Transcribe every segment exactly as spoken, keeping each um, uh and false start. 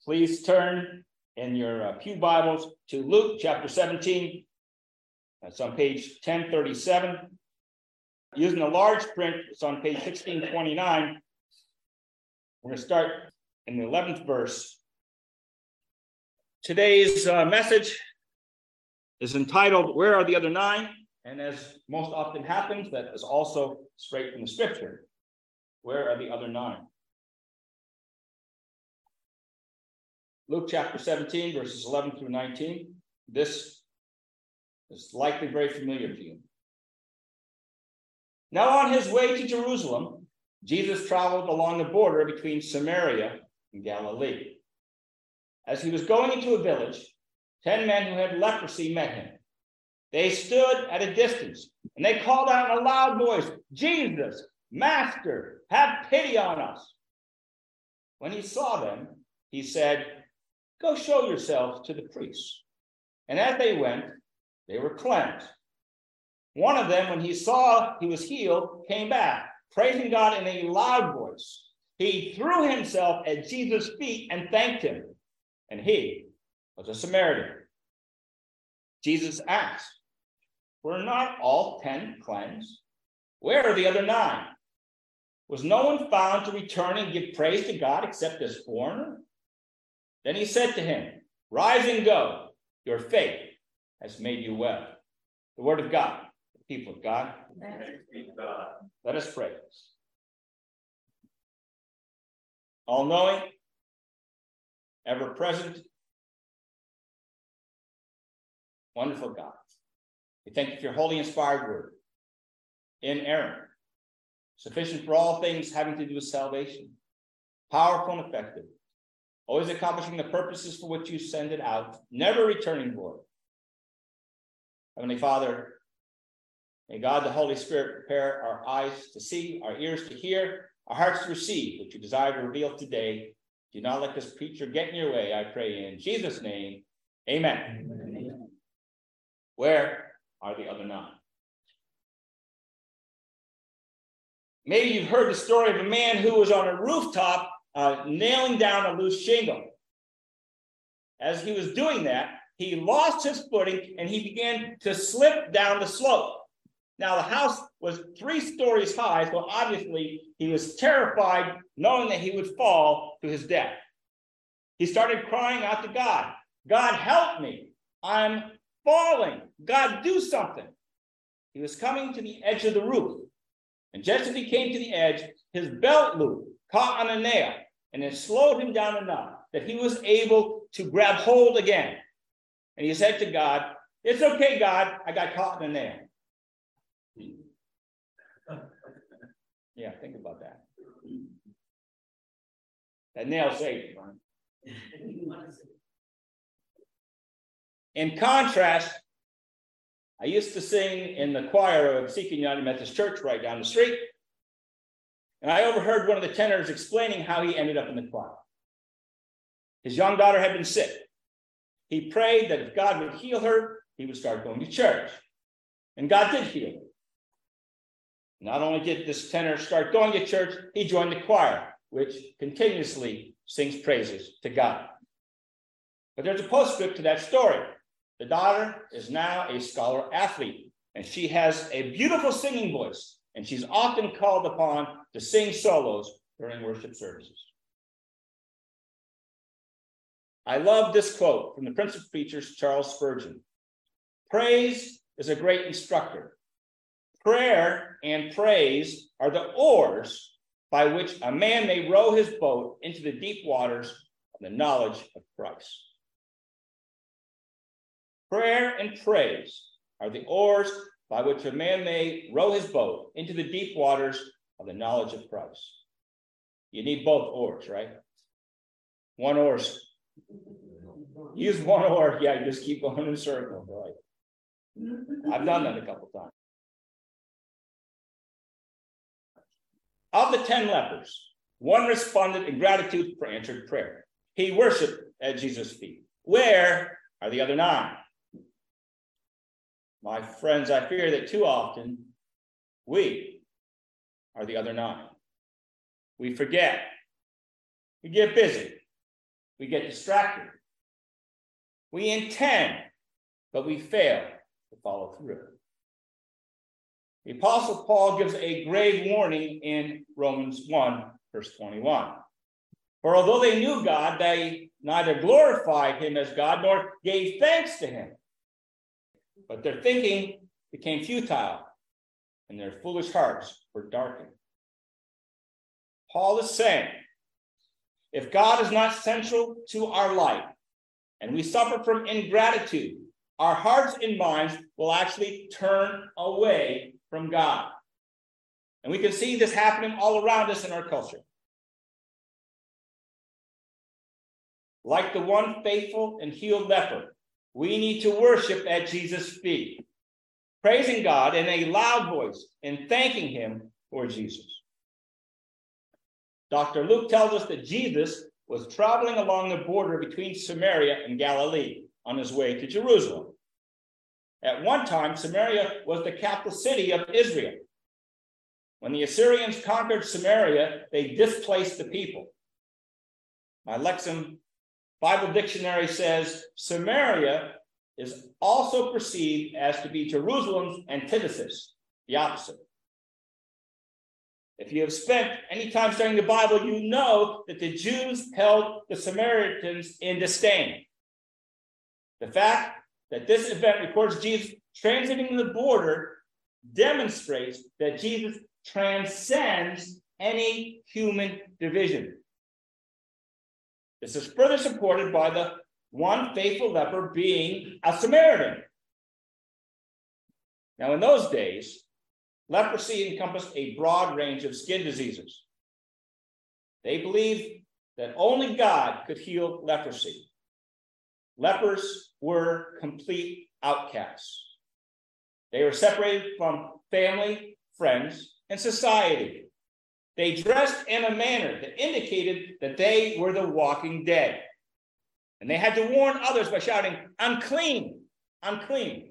Please turn in your uh, Pew Bibles to Luke chapter seventeen. That's on page ten thirty-seven. Using the large print, it's on page sixteen twenty-nine. We're going to start in the eleventh verse. Today's uh, message is entitled, Where Are the Other Nine? And as most often happens, that is also straight from the scripture. Where are the other nine? Luke chapter seventeen, verses eleven through nineteen. This is likely very familiar to you. Now on his way to Jerusalem, Jesus traveled along the border between Samaria and Galilee. As he was going into a village, ten men who had leprosy met him. They stood at a distance, and they called out in a loud voice, Jesus, Master, have pity on us. When he saw them, he said, Go show yourselves to the priests. And as they went, they were cleansed. One of them, when he saw he was healed, came back, praising God in a loud voice. He threw himself at Jesus' feet and thanked him. And he was a Samaritan. Jesus asked, Were not all ten cleansed? Where are the other nine? Was no one found to return and give praise to God except this foreigner? Then he said to him, Rise and go. Your faith has made you well. The word of God, the people of God. God. Let us pray. All-knowing, ever-present, wonderful God. We thank you for your holy inspired word, inerrant, sufficient for all things having to do with salvation, powerful and effective, always accomplishing the purposes for which you send it out, never returning void. Heavenly Father, may God the Holy Spirit prepare our eyes to see, our ears to hear, our hearts to receive what you desire to reveal today. Do not let this preacher get in your way, I pray in Jesus' name. Amen. Amen. Where are the other nine? Maybe you've heard the story of a man who was on a rooftop uh, nailing down a loose shingle. As he was doing that, he lost his footing and he began to slip down the slope. Now, the house was three stories high, so obviously he was terrified, knowing that he would fall to his death. He started crying out to God, God, help me. I'm falling. God, do something. He was coming to the edge of the roof. And just as he came to the edge, his belt loop caught on a nail, and it slowed him down enough that he was able to grab hold again. And he said to God, It's okay, God, I got caught in a nail. Yeah, think about that. That nail saved him. In contrast, I used to sing in the choir of Seeking United Methodist Church right down the street. And I overheard one of the tenors explaining how he ended up in the choir. His young daughter had been sick. He prayed that if God would heal her, he would start going to church. And God did heal her. Not only did this tenor start going to church, he joined the choir, which continuously sings praises to God. But there's a postscript to that story. The daughter is now a scholar athlete, and she has a beautiful singing voice, and she's often called upon to sing solos during worship services. I love this quote from the Prince of Preachers, Charles Spurgeon. Praise is a great instructor. Prayer and praise are the oars by which a man may row his boat into the deep waters of the knowledge of Christ. Prayer and praise are the oars by which a man may row his boat into the deep waters of the knowledge of Christ. You need both oars, right? One oar's use one oar, yeah, you just keep going in circles, right? I've done that a couple times. Of the ten lepers, one responded in gratitude for answered prayer. He worshiped at Jesus' feet. Where are the other nine? My friends, I fear that too often we are the other nine. We forget. We get busy. we get distracted. We intend, but we fail to follow through. The Apostle Paul gives a grave warning in Romans one, verse twenty-one. For although they knew God, they neither glorified him as God nor gave thanks to him. But their thinking became futile, and their foolish hearts were darkened. Paul is saying, if God is not central to our life, and we suffer from ingratitude, our hearts and minds will actually turn away from God. And we can see this happening all around us in our culture. Like the one faithful and healed leper, we need to worship at Jesus' feet, praising God in a loud voice and thanking him for Jesus. Doctor Luke tells us that Jesus was traveling along the border between Samaria and Galilee on his way to Jerusalem. At one time, Samaria was the capital city of Israel. When the Assyrians conquered Samaria, they displaced the people. My Lexham Bible Dictionary says Samaria is also perceived as to be Jerusalem's antithesis, the opposite. If you have spent any time studying the Bible, you know that the Jews held the Samaritans in disdain. The fact that this event records Jesus transiting the border demonstrates that Jesus transcends any human division. This is further supported by the one faithful leper being a Samaritan. Now, in those days, leprosy encompassed a broad range of skin diseases. They believed that only God could heal leprosy. Lepers were complete outcasts. They were separated from family, friends, and society. They dressed in a manner that indicated that they were the walking dead. And they had to warn others by shouting, "Unclean, unclean."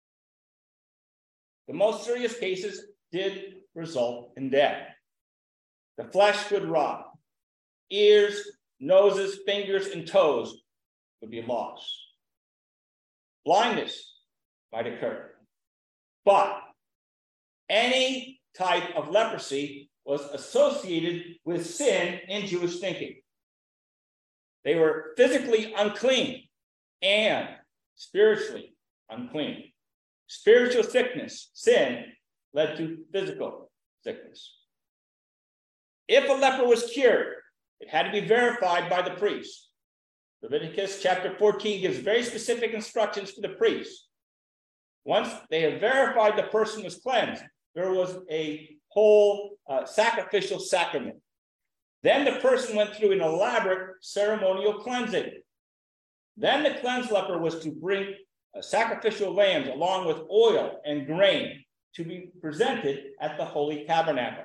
The most serious cases did result in death. The flesh would rot. Ears, noses, fingers, and toes would be lost. Blindness might occur. But any type of leprosy was associated with sin in Jewish thinking. They were physically unclean and spiritually unclean. Spiritual sickness, sin, led to physical sickness. If a leper was cured, it had to be verified by the priest. Leviticus chapter fourteen gives very specific instructions for the priest. Once they had verified the person was cleansed, there was a whole uh, sacrificial sacrament. Then the person went through an elaborate ceremonial cleansing. Then the cleansed leper was to bring uh, sacrificial lambs along with oil and grain to be presented at the Holy Tabernacle.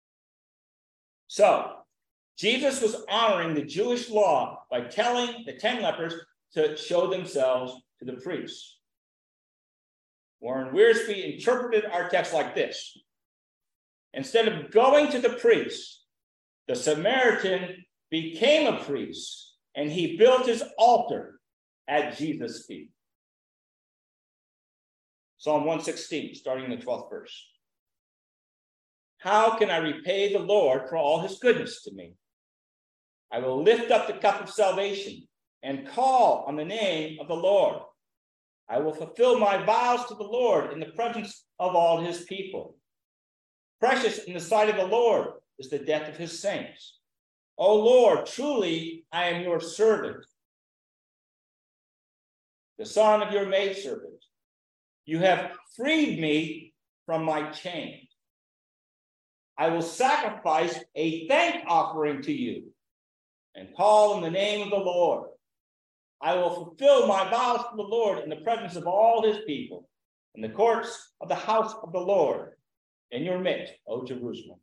So, Jesus was honoring the Jewish law by telling the ten lepers to show themselves to the priests. Warren Wiersbe interpreted our text like this. Instead of going to the priest, the Samaritan became a priest, and he built his altar at Jesus' feet. Psalm one sixteen, starting in the twelfth verse. How can I repay the Lord for all his goodness to me? I will lift up the cup of salvation and call on the name of the Lord. I will fulfill my vows to the Lord in the presence of all his people. Precious in the sight of the Lord is the death of his saints. O Lord, truly I am your servant, the son of your maidservant. You have freed me from my chains. I will sacrifice a thank offering to you and call in the name of the Lord. I will fulfill my vows to the Lord in the presence of all his people, in the courts of the house of the Lord, in your midst, O Jerusalem.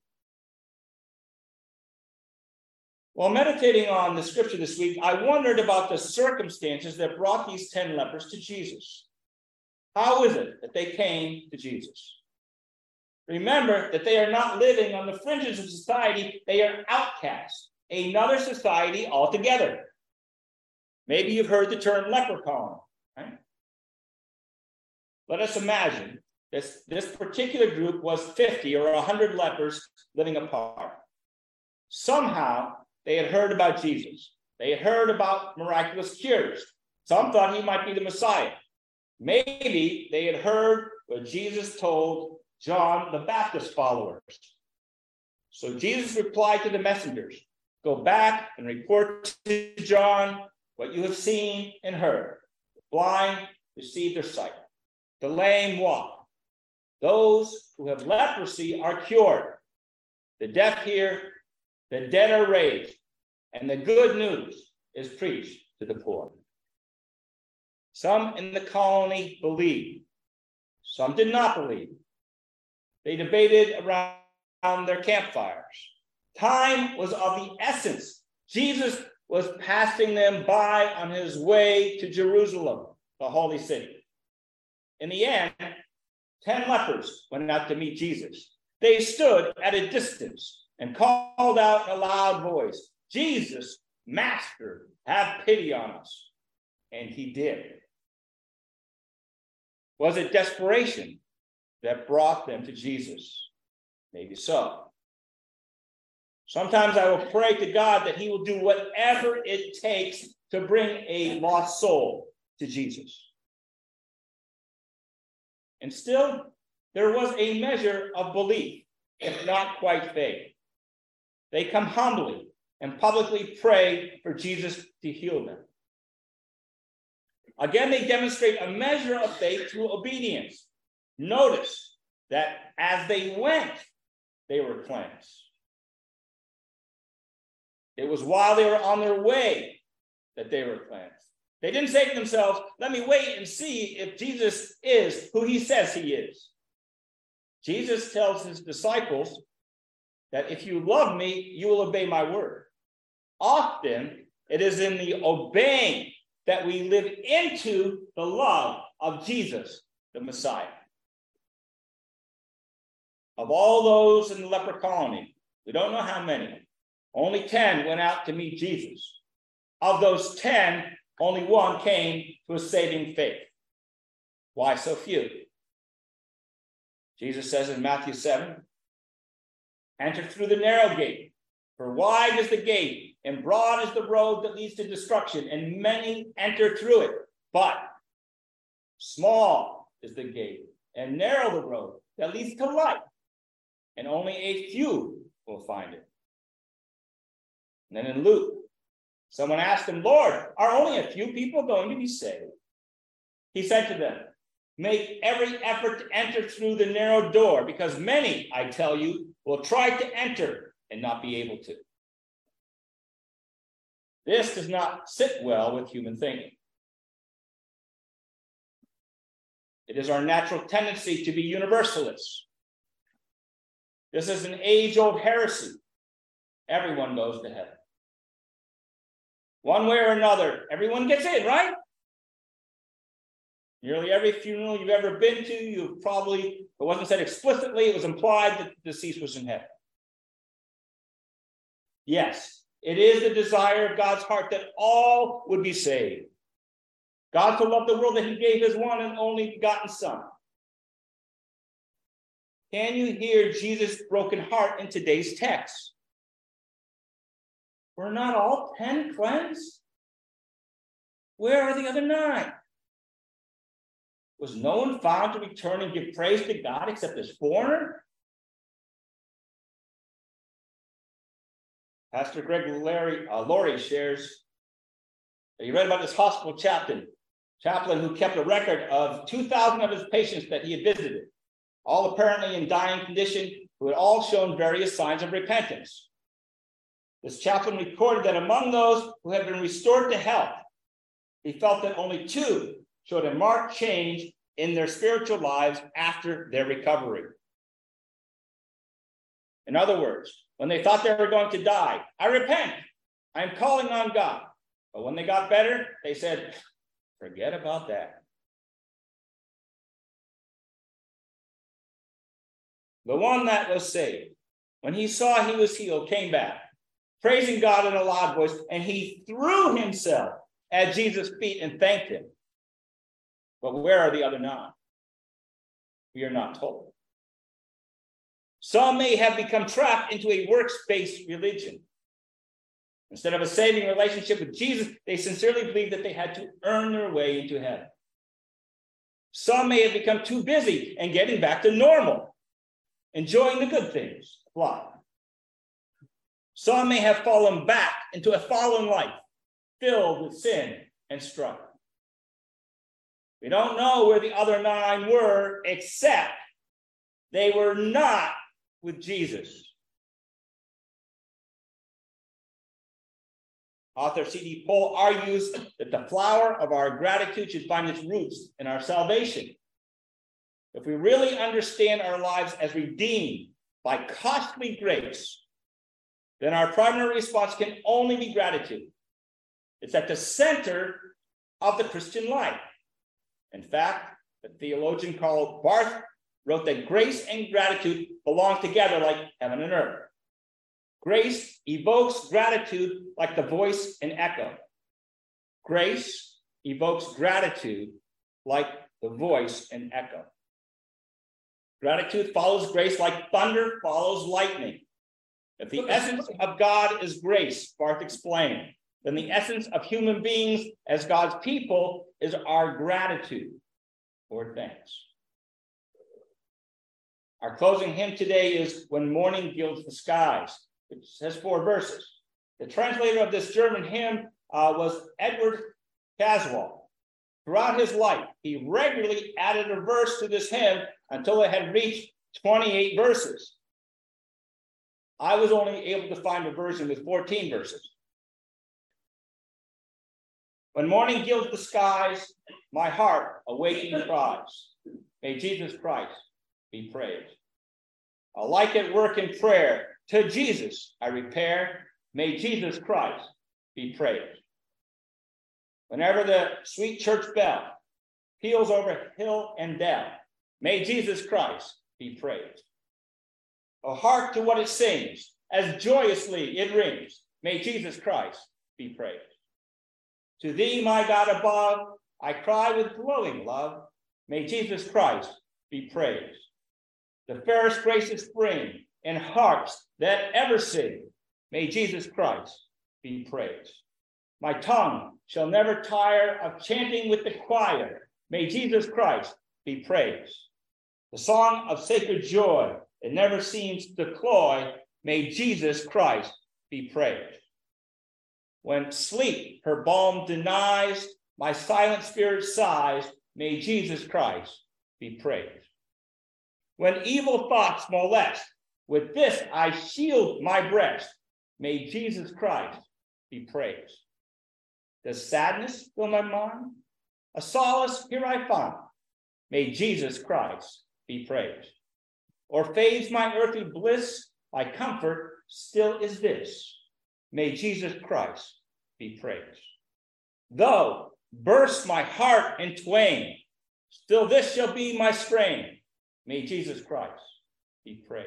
While meditating on the scripture this week, I wondered about the circumstances that brought these ten lepers to Jesus. How is it that they came to Jesus? Remember that they are not living on the fringes of society. They are outcasts, another society altogether. Maybe you've heard the term leper colony, right? Let us imagine this, this particular group was fifty or one hundred lepers living apart. Somehow, they had heard about Jesus. They had heard about miraculous cures. Some thought he might be the Messiah. Maybe they had heard what Jesus told John the Baptist followers. So Jesus replied to the messengers, "Go back and report to John what you have seen and heard. The blind receive their sight. The lame walk. Those who have leprosy are cured. The deaf hear, the dead are raised, and the good news is preached to the poor." Some in the colony believed. Some did not believe. They debated around their campfires. Time was of the essence. Jesus was passing them by on his way to Jerusalem, the holy city. In the end, ten lepers went out to meet Jesus. They stood at a distance and called out in a loud voice, "Jesus, Master, have pity on us." And he did. Was it desperation that brought them to Jesus? Maybe so. Sometimes I will pray to God that he will do whatever it takes to bring a lost soul to Jesus. And still, there was a measure of belief, if not quite faith. They come humbly and publicly pray for Jesus to heal them. Again, they demonstrate a measure of faith through obedience. Notice that as they went, they were cleansed. It was while they were on their way that they were cleansed. They didn't say to themselves, "Let me wait and see if Jesus is who he says he is." Jesus tells his disciples that if you love me, you will obey my word. Often, it is in the obeying that we live into the love of Jesus, the Messiah. Of all those in the leper colony, we don't know how many, only ten went out to meet Jesus. Of those ten, only one came to a saving faith. Why so few? Jesus says in Matthew seven, "Enter through the narrow gate, for wide is the gate, and broad is the road that leads to destruction, and many enter through it. But small is the gate, and narrow the road that leads to life, and only a few will find it." And then in Luke, someone asked him, "Lord, are only a few people going to be saved?" He said to them, "Make every effort to enter through the narrow door, because many, I tell you, will try to enter and not be able to." This does not sit well with human thinking. It is our natural tendency to be universalists. This is an age-old heresy. Everyone goes to heaven. One way or another, everyone gets in, right? Nearly every funeral you've ever been to, you've probably, it wasn't said explicitly, it was implied that the deceased was in heaven. Yes, it is the desire of God's heart that all would be saved. God so loved the world that he gave his one and only begotten Son. Can you hear Jesus' broken heart in today's text? Were not all ten cleansed? Where are the other nine? Was no one found to return and give praise to God except this foreigner? Pastor Greg Larry, uh, Laurie shares that he read about this hospital chaplain, chaplain who kept a record of two thousand of his patients that he had visited, all apparently in dying condition, who had all shown various signs of repentance. This chaplain recorded that among those who had been restored to health, he felt that only two showed a marked change in their spiritual lives after their recovery. In other words, when they thought they were going to die, "I repent, I'm calling on God." But when they got better, they said, "Forget about that." The one that was saved, when he saw he was healed, came back, praising God in a loud voice, and he threw himself at Jesus' feet and thanked him. But where are the other nine? We are not told. Some may have become trapped into a works-based religion. Instead of a saving relationship with Jesus, they sincerely believed that they had to earn their way into heaven. Some may have become too busy and getting back to normal, enjoying the good things of life. Some may have fallen back into a fallen life filled with sin and strife. We don't know where the other nine were, except they were not with Jesus. Author C D Pohl argues that the flower of our gratitude should find its roots in our salvation. If we really understand our lives as redeemed by costly grace, then our primary response can only be gratitude. It's at the center of the Christian life. In fact, the theologian Karl Barth wrote that grace and gratitude belong together like heaven and earth. Grace evokes gratitude like the voice and echo. Grace evokes gratitude like the voice and echo. Gratitude follows grace like thunder follows lightning. If the essence of God is grace, Barth explained, then the essence of human beings as God's people is our gratitude or thanks. Our closing hymn today is When Morning Gilds the Skies. It has four verses. The translator of this German hymn uh, was Edward Caswell. Throughout his life, he regularly added a verse to this hymn until it had reached twenty-eight verses. I was only able to find a version with fourteen verses. When morning gilds the skies, my heart awakening cries, may Jesus Christ be praised. Alike at work in prayer, to Jesus I repair, may Jesus Christ be praised. Whenever the sweet church bell peals over hill and dell, may Jesus Christ be praised. Oh, hark to what it sings, as joyously it rings, may Jesus Christ be praised. To thee, my God above, I cry with glowing love, may Jesus Christ be praised. The fairest graces spring in hearts that ever sing, may Jesus Christ be praised. My tongue shall never tire of chanting with the choir, may Jesus Christ be praised. The song of sacred joy, it never seems to cloy, may Jesus Christ be praised. When sleep her balm denies, my silent spirit sighs, may Jesus Christ be praised. When evil thoughts molest, with this I shield my breast, may Jesus Christ be praised. Does sadness fill my mind? A solace here I find, may Jesus Christ be praised. Or fades my earthly bliss, my comfort still is this, may Jesus Christ be praised. Though burst my heart in twain, still this shall be my strain, may Jesus Christ be praised.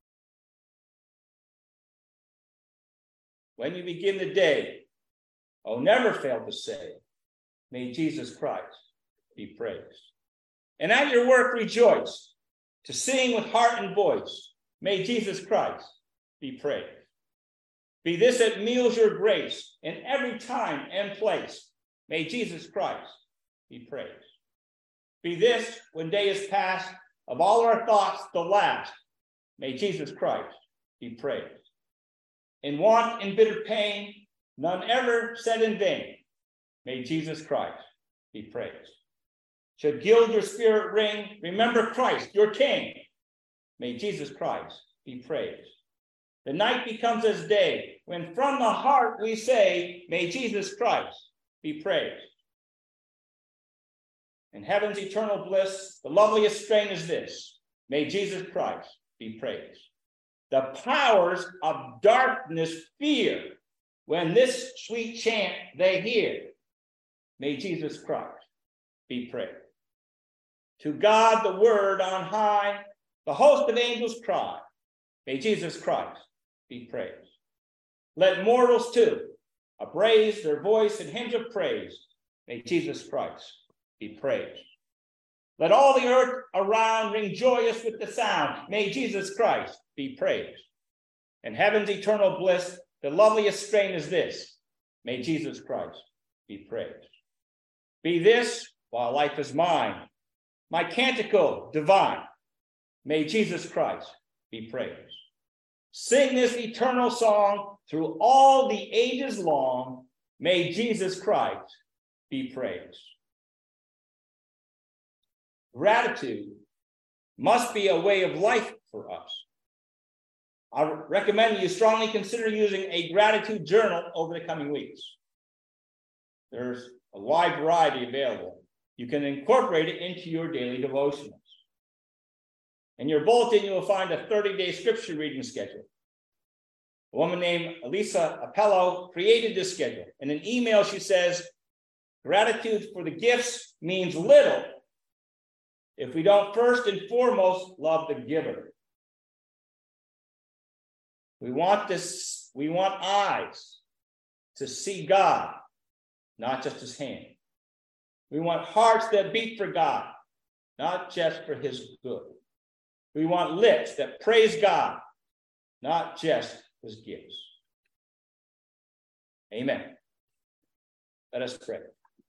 When you begin the day, oh, never fail to say, may Jesus Christ be praised. And at your work rejoice, to sing with heart and voice, may Jesus Christ be praised. Be this at meals your grace, in every time and place, may Jesus Christ be praised. Be this, when day is past, of all our thoughts the last, may Jesus Christ be praised. In want and bitter pain, none ever said in vain, may Jesus Christ be praised. Should gild your spirit ring, remember Christ, your King, may Jesus Christ be praised. The night becomes as day, when from the heart we say, may Jesus Christ be praised. In heaven's eternal bliss, the loveliest strain is this, may Jesus Christ be praised. The powers of darkness fear when this sweet chant they hear, may Jesus Christ be praised. To God the word on high, the host of angels cry, may Jesus Christ be praised. Let mortals too upraise their voice in hymns of praise. May Jesus Christ be praised. Let all the earth around ring joyous with the sound. May Jesus Christ be praised. In heaven's eternal bliss, the loveliest strain is this. May Jesus Christ be praised. Be this, while life is mine, my canticle divine. May Jesus Christ be praised. Sing this eternal song through all the ages long. May Jesus Christ be praised. Gratitude must be a way of life for us. I recommend you strongly consider using a gratitude journal over the coming weeks. There's a wide variety available. You can incorporate it into your daily devotionals. In your bulletin, you will find a thirty-day scripture reading schedule. A woman named Elisa Appello created this schedule. In an email, she says, gratitude for the gifts means little if we don't first and foremost love the giver. We want this, we want eyes to see God, not just his hand. We want hearts that beat for God, not just for his good. We want lips that praise God, not just his gifts. Amen. Let us pray.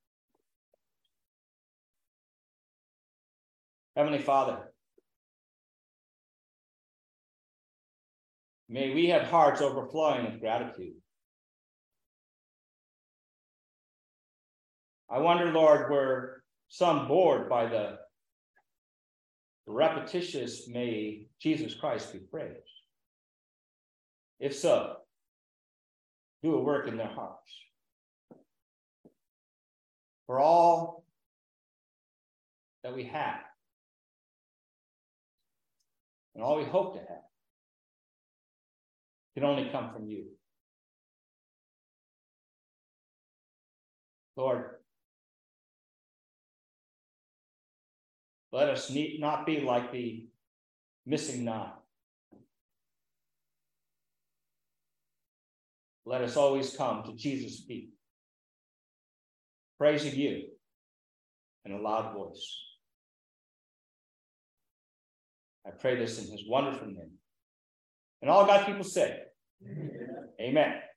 Heavenly Father, may we have hearts overflowing with gratitude. I wonder, Lord, were some bored by the repetitious may Jesus Christ be praised? If so, do a work in their hearts. For all that we have, and all we hope to have, can only come from you. Lord, let us need not be like the missing nine. Let us always come to Jesus' feet, praising you in a loud voice. I pray this in his wonderful name. And all God's people say, amen. Amen.